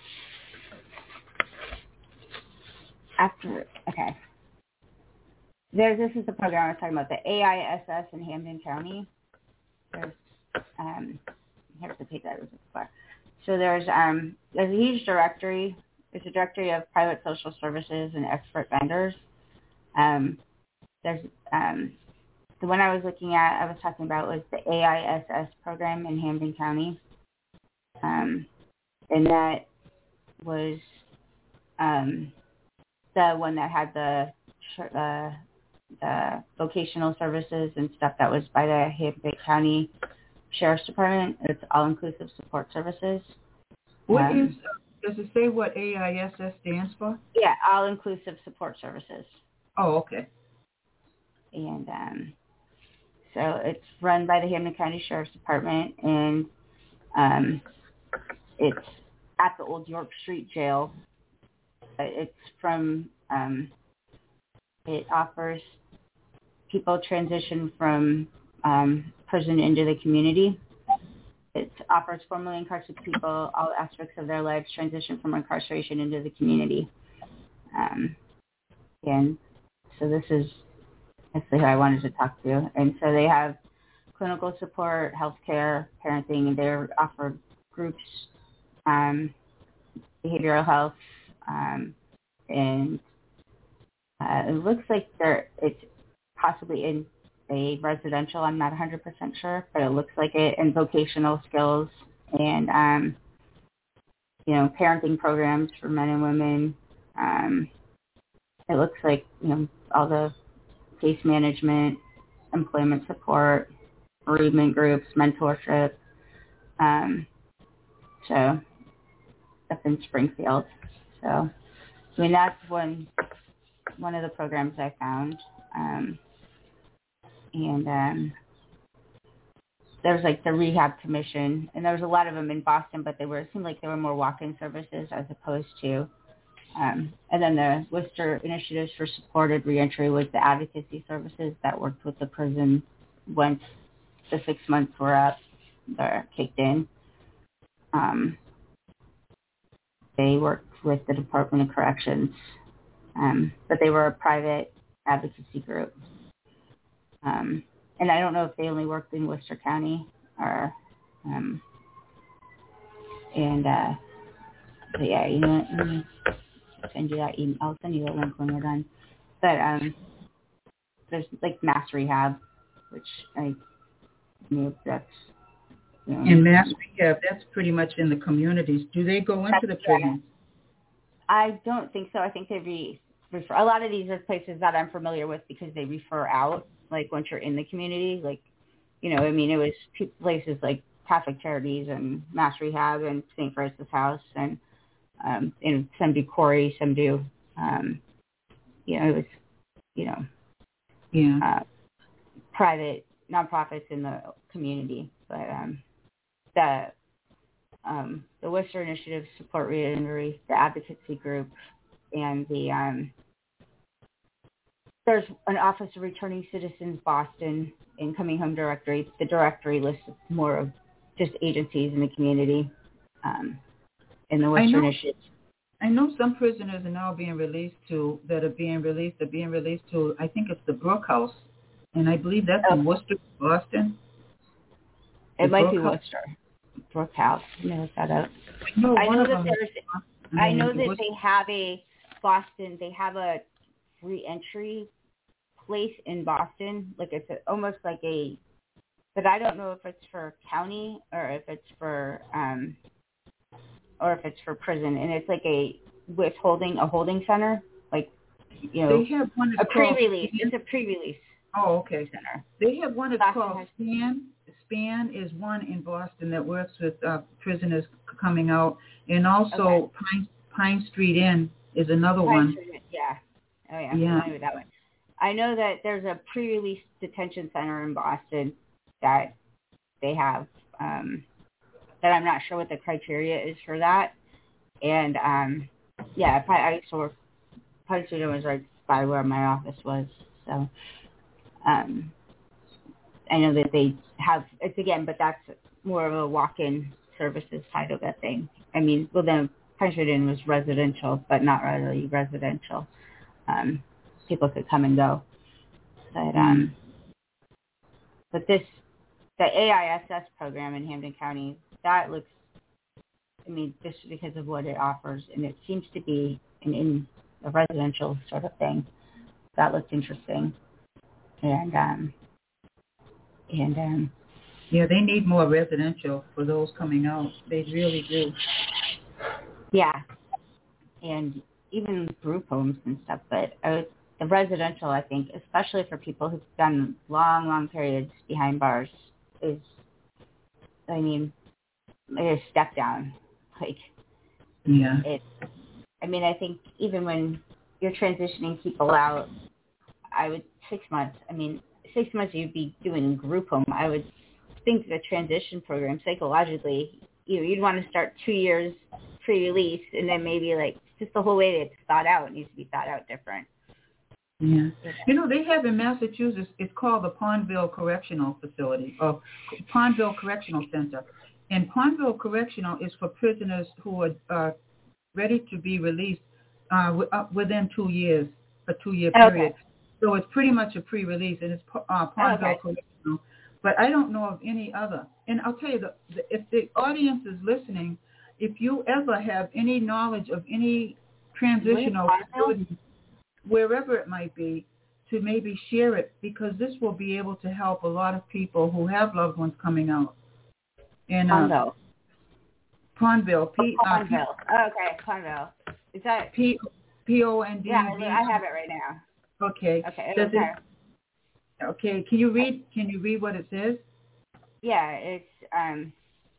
after, okay. There, this is the program I was talking about, the A I S S in Hampden County. There's, um, here's the page I was looking for. So there's, um, there's a huge directory. There's a directory of private social services and expert vendors. Um, there's, um, the one I was looking at, I was talking about, was the A I S S program in Hampden County. Um, and that was um, the one that had the, uh, the vocational services and stuff that was by the Hampden County Sheriff's Department. It's all-inclusive support services. What um, is does it say what A I S S stands for? Yeah, All Inclusive Support Services. Oh, okay. And um, so it's run by the Hampden County Sheriff's Department, and um, it's at the Old York Street Jail. It's from, um, it offers people transition from um, prison into the community. It offers formerly incarcerated people all aspects of their lives transition from incarceration into the community. Um, and so this is actually who I wanted to talk to. And so they have clinical support, healthcare, parenting, and they're offered groups, um, behavioral health, um, and uh, it looks like they're it's possibly in a residential. I'm not one hundred percent sure, but it looks like it, and vocational skills, and um, you know, parenting programs for men and women. Um, it looks like, you know, all the case management, employment support, bereavement groups, mentorship. Um, so up in Springfield. So, I mean, that's one one of the programs I found. Um, and um, there's like the Rehab Commission, and there was a lot of them in Boston, but they were it seemed like they were more walk-in services as opposed to. Um, and then the Worcester Initiatives for Supported Reentry was the advocacy services that worked with the prison once the six months were up, they're kicked in. Um, they worked with the Department of Corrections, um, but they were a private advocacy group. Um, and I don't know if they only worked in Worcester County or, um, and, uh, but yeah, you know what, let me send you that email. I'll send you the link when we're done. But, um, there's like mass rehab, which I knew that's, you know. And mass rehab, that's pretty much in the communities. Do they go into the prisons? I don't think so. I think they re, refer, a lot of these are places that I'm familiar with because they refer out, like once you're in the community, like, you know, I mean, it was places like Catholic Charities and Mass Rehab and Saint Francis House, and, um, and some do Corey, some do, um, you know, it was, you know, yeah, uh, private nonprofits in the community. But um, the um, the Worcester Initiative Support Reentry, the advocacy group, and the um, there's an Office of Returning Citizens Boston and Coming Home Directory. The directory lists more of just agencies in the community um, in the Worcester Initiative. I know some prisoners are now being released to, that are being released, are being released to, I think it's the Brook House. And I believe that's oh. in Worcester, Boston. It the might Brook be House. Worcester. Brook House. Let me look that up. No, I know that them, there's, I know that Worcester. They have a Boston, they have a re-entry place in Boston. Like it's a, almost like a, but I don't know if it's for county or if it's for, um, or if it's for prison. And it's like a withholding, a holding center. Like, you know, they have one a pre-release. It's a pre-release. Oh, okay. Center. They have one that's called SPAN. SPAN is one in Boston that works with uh, prisoners coming out. And also okay. Pine, Pine Street Inn is another Pine one. Street, yeah. Oh, yeah. I'm yeah. familiar with that one. I know that there's a pre-release detention center in Boston that they have, um, that I'm not sure what the criteria is for that. And, um, yeah, I, I used to work, Pine Street Inn was right by where my office was. So, um, I know that they have, it's again, but that's more of a walk-in services side of that thing. I mean, well, then Pine Street Inn was residential, but not really residential. Um, people could come and go. But, um, but this, the A I S S program in Hampden County, that looks, I mean, just because of what it offers, and it seems to be an in a residential sort of thing. That looked interesting. And, um, and, um, yeah, they need more residential for those coming out. They really do. Yeah. And even group homes and stuff, but uh, the residential, I think, especially for people who've done long, long periods behind bars, is, I mean, like a step down. Like, Yeah. It, I mean, I think even when you're transitioning people out, I would, six months, I mean, six months you'd be doing group home. I would think the transition program psychologically, you know, you'd want to start two years pre-release, and then maybe like just the whole way that it's thought out needs to be thought out different. Yeah. You know, they have in Massachusetts, it's called the Pondville Correctional Facility, or Pondville Correctional Center. And Pondville Correctional is for prisoners who are uh, ready to be released uh, w- uh, within two years, a two-year period. Okay. So it's pretty much a pre-release, and it's uh, Pondville okay. Correctional. But I don't know of any other. And I'll tell you, the, the, if the audience is listening, if you ever have any knowledge of any transitional facility, wherever it might be, to maybe share it, because this will be able to help a lot of people who have loved ones coming out. And, uh, Pondville. Pondville. P, uh, Pondville. Oh, okay, Pondville. Is that? P, P O N D. Yeah, I have it right now. Okay. Okay. Does okay. It, okay. Can you read? Can you read what it says? Yeah, it's um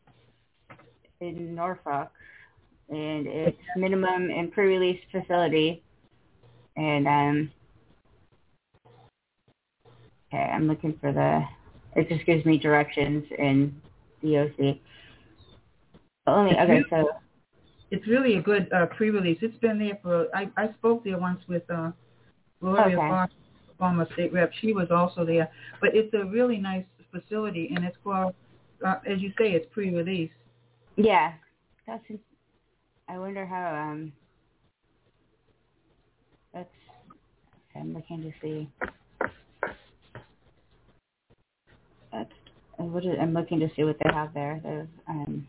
in Norfolk, and it's minimum and pre-release facility, and um. Okay, I'm looking for the. It just gives me directions in D O C. Only It's okay, really, so it's really a good uh, pre-release. It's been there for. I, I spoke there once with uh, Gloria okay. Fox, former state rep. She was also there, but it's a really nice facility, and it's for, uh, as you say, it's pre-release. Yeah, that's. I wonder how. Um. That's. I'm looking to see. That's. What is, I'm looking to see what they have there. There's um.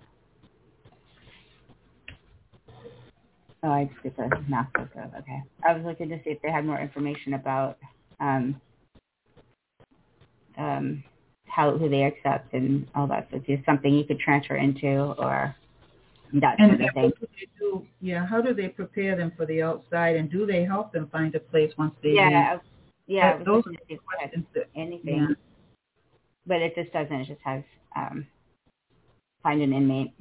Oh, I just get the math book of. Okay, I was looking to see if they had more information about um. Um, how who they accept and all that. So it's something you could transfer into or that And, sort of and thing. what do they do? Yeah, how do they prepare them for the outside, and do they help them find a place once they Yeah, leave? I- yeah. I That, was those looking are to see if the it had questions that, anything, yeah. but it just doesn't. It just has um, find an inmate.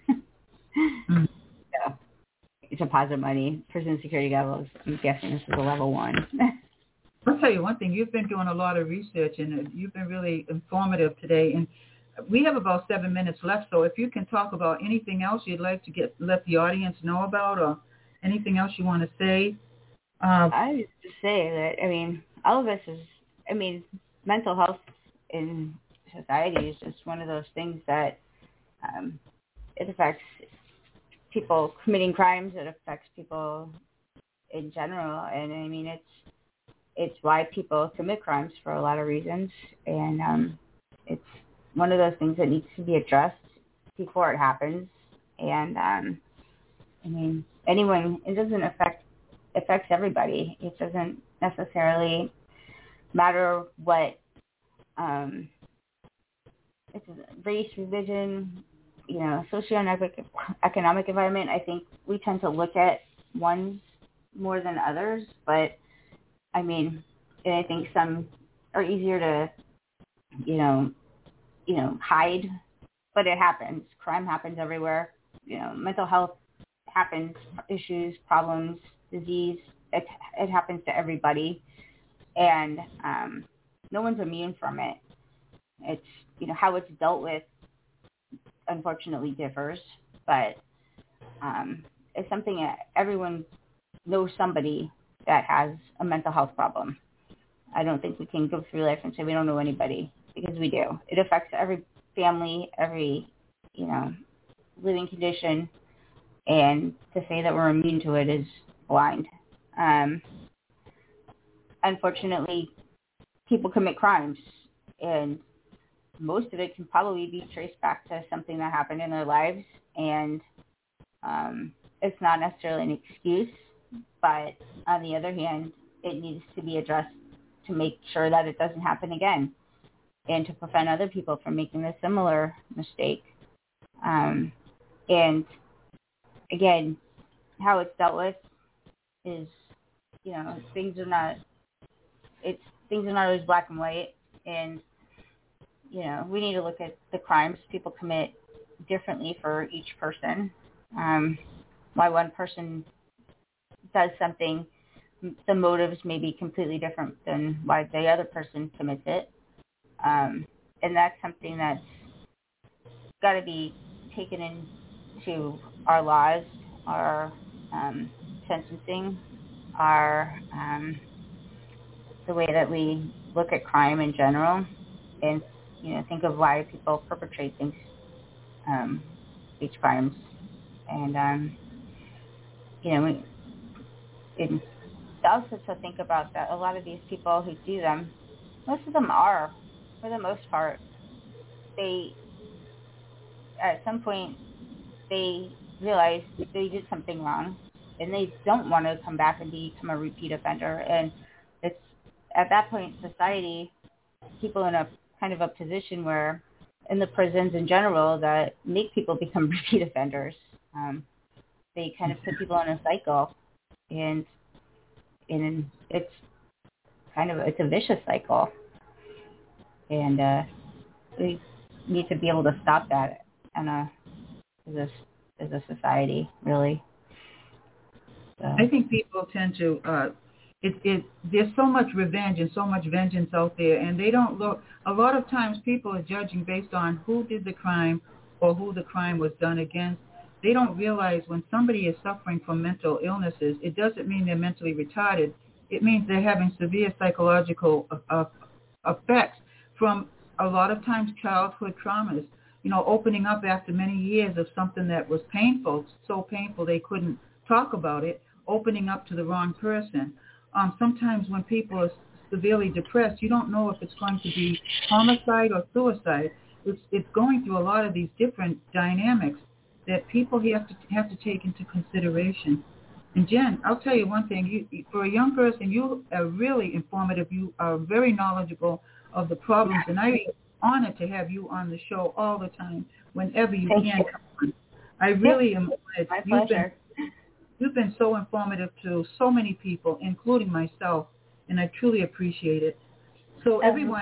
Mm. So it's deposit money. Prison security levels. I'm guessing this is a level one. I'll tell you one thing. You've been doing a lot of research, and you've been really informative today. And we have about seven minutes left, so if you can talk about anything else you'd like to get let the audience know about, or anything else you want to say. Uh, I would just say that, I mean, all of this is, I mean, mental health in society is just one of those things that um, it affects people committing crimes. It affects people in general. And, I mean, it's it's why people commit crimes for a lot of reasons. And um, it's one of those things that needs to be addressed before it happens. And, um, I mean, anyone, it doesn't affect affects everybody. It doesn't necessarily matter what um, it's race, religion, you know, socioeconomic environment. I think we tend to look at ones more than others, but I mean, and I think some are easier to, you know, you know, hide, but it happens. Crime happens everywhere. You know, mental health happens, issues, problems, disease, it, it happens to everybody, and um, no one's immune from it. It's, you know, how it's dealt with, unfortunately, differs, but um, it's something that everyone knows somebody that has a mental health problem. I don't think we can go through life and say we don't know anybody, because we do. It affects every family, every, you know, living condition, and to say that we're immune to it is blind. Um, unfortunately, people commit crimes, and most of it can probably be traced back to something that happened in their lives, and um, it's not necessarily an excuse, but on the other hand, it needs to be addressed to make sure that it doesn't happen again, and to prevent other people from making a similar mistake. Um, and again, how it's dealt with is, you know, things are not, it's, things are not always black and white, and, you know, we need to look at the crimes people commit differently for each person. Um, why one person does something, the motives may be completely different than why the other person commits it. Um, and that's something that's got to be taken into our laws, our um, sentencing, our um, the way that we look at crime in general, and you know think of why people perpetrate things, um, these crimes, and um, you know, we, and also to think about that a lot of these people who do them, most of them are, for the most part, they at some point they realize they did something wrong, and they don't want to come back and become a repeat offender. And it's at that point, society, people in a kind of a position where, in the prisons in general, that make people become repeat offenders. Um, they kind of put people in a cycle, and and it's kind of it's a vicious cycle, and uh, we need to be able to stop that on a as a as a society, really. So. I think people tend to. Uh, it, it there's so much revenge and so much vengeance out there, and they don't look. A lot of times, people are judging based on who did the crime or who the crime was done against. They don't realize when somebody is suffering from mental illnesses, it doesn't mean they're mentally retarded. It means they're having severe psychological uh, effects from a lot of times childhood traumas. You know, opening up after many years of something that was painful, so painful they couldn't talk about it, opening up to the wrong person. Um, sometimes when people are severely depressed, you don't know if it's going to be homicide or suicide. It's, it's going through a lot of these different dynamics that people have to have to take into consideration. And Jen, I'll tell you one thing. You, for a young person, you are really informative. You are very knowledgeable of the problems, and I'm honored to have you on the show all the time, whenever you Thank can you. come on. I really am honored. My You've pleasure. been, you've been so informative to so many people, including myself, and I truly appreciate it. So everyone,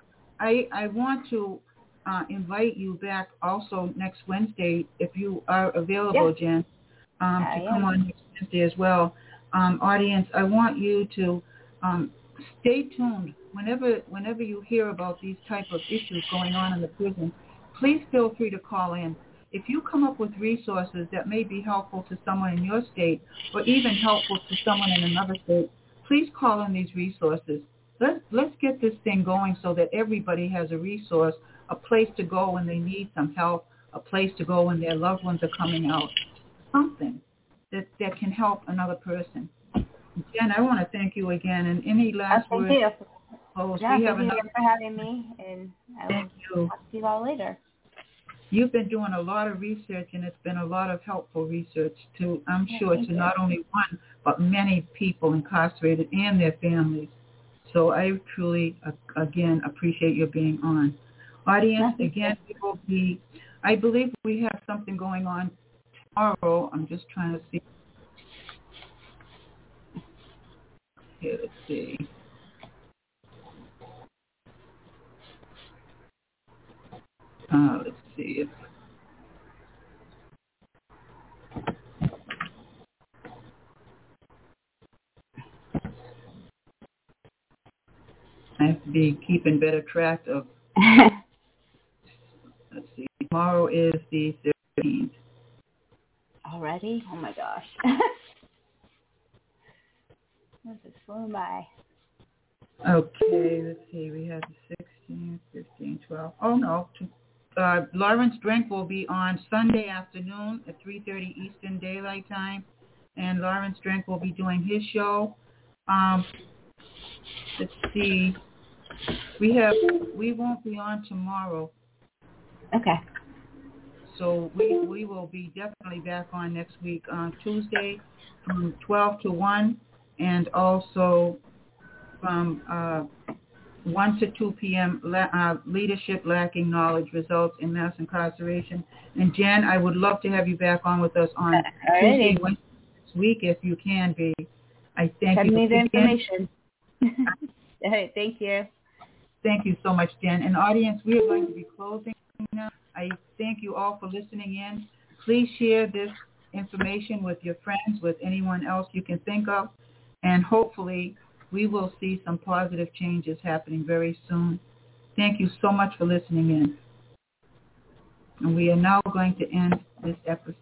I, I want to uh, invite you back also next Wednesday, if you are available, Yeah. Jen, um, I to come am. on next Wednesday as well. Um, audience, I want you to um, stay tuned. Whenever whenever you hear about these type of issues going on in the prison, please feel free to call in. If you come up with resources that may be helpful to someone in your state or even helpful to someone in another state, please call in these resources. Let's, let's get this thing going so that everybody has a resource, a place to go when they need some help, a place to go when their loved ones are coming out, something that, that can help another person. Jen, I want to thank you again. And any last oh, words? thank you. Oh, Yeah, we thank have you another. again for having me, and I will Thank you. talk to you all later. You've been doing a lot of research, and it's been a lot of helpful research to, I'm Yeah, sure, thank to you. not only one, but many people incarcerated and their families. So I truly, uh, again, appreciate your being on. Audience, Yeah, again, we will be, I believe we have something going on tomorrow. I'm just trying to see. Here, let's see. Uh, let's see if I have to be keeping better track of. Let's see. Tomorrow is the thirteenth. Already? Oh my gosh. This is flown by. Okay, let's see. We have the sixteenth, fifteenth, twelfth. Oh, no. Uh, Lawrence Drink will be on Sunday afternoon at three thirty Eastern Daylight Time, and Lawrence Drink will be doing his show. Um, let's see. We have. We won't be on tomorrow, Okay. so we we will be definitely back on next week on Tuesday from twelve to one, and also from uh, one to two p.m. La- uh, Leadership Lacking Knowledge Results in Mass Incarceration. And Jen, I would love to have you back on with us on Tuesday, Wednesday next week if you can be. I thank Send you. me the again. information. All right, thank you. Thank you so much, Jen. And audience, we are going to be closing now. I thank you all for listening in. Please share this information with your friends, with anyone else you can think of, and hopefully we will see some positive changes happening very soon. Thank you so much for listening in. And we are now going to end this episode.